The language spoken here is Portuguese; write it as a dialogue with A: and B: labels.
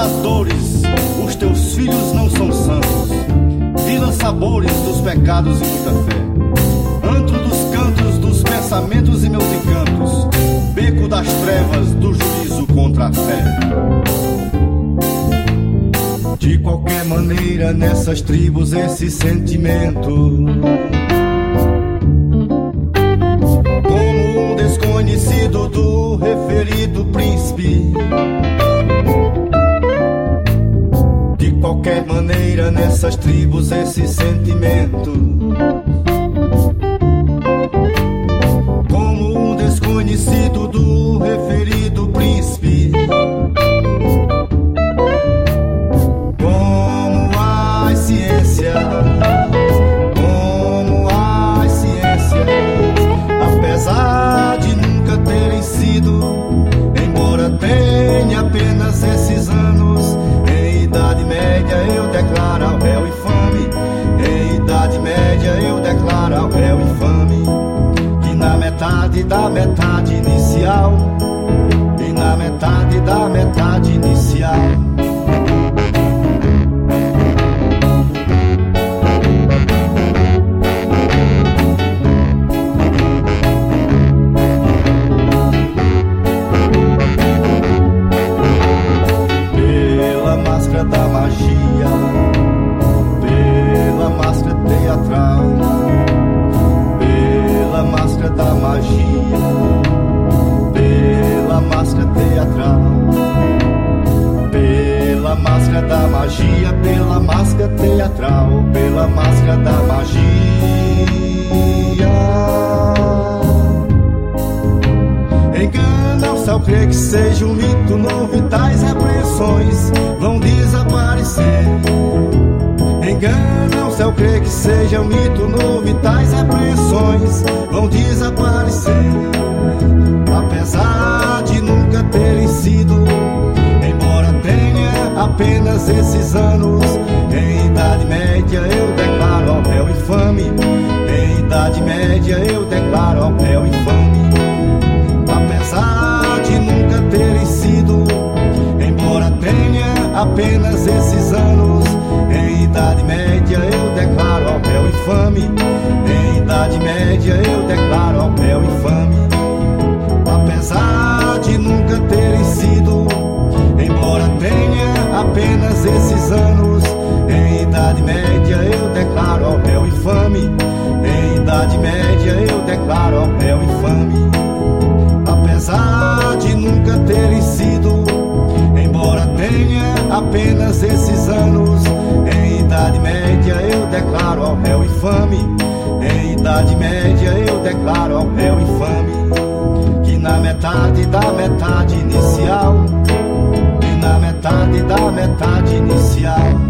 A: das dores, os teus filhos não são santos. Vila sabores dos pecados e muita fé, antro dos cantos, dos pensamentos e meus encantos, beco das trevas, do juízo contra a fé. De qualquer maneira, nessas tribos esse sentimento, como um desconhecido do referido príncipe. De qualquer maneira, nessas tribos esse sentimento, como um desconhecido do referido príncipe. Como a ciência, como a ciência, apesar de nunca terem sido, embora tenha apenas esses anos, em Idade Média eu declaro ao réu infame, em Idade Média eu declaro ao réu infame, que na metade da metade inicial, e na metade da metade inicial, da magia, pela máscara teatral, pela máscara da magia, pela máscara teatral, pela máscara da magia, pela máscara teatral, pela máscara da magia. Engana-se ao crer que seja um mito novo e tais repreensões vão desaparecer. Engana-se ao crer que seja um mito novo e tais repreensões vão desaparecer. Apesar de nunca terem sido, embora tenha apenas esses anos, em Idade Média eu declaro ao réu infame, em Idade Média eu declaro ao réu infame. Apesar de nunca terem sido, embora tenha apenas esses anos, em Idade Média eu declaro ao réu infame, em Idade Média eu declaro ao réu infame. Apesar de nunca terem sido, embora tenha apenas esses anos, em Idade Média eu declaro ao réu infame, em Idade Média eu declaro ao réu infame. Apesar de nunca terem sido, embora tenha apenas esses anos, em Idade Média eu declaro ao réu infame, em Idade Média eu declaro ao réu infame, que na metade da metade inicial, e na metade da metade inicial,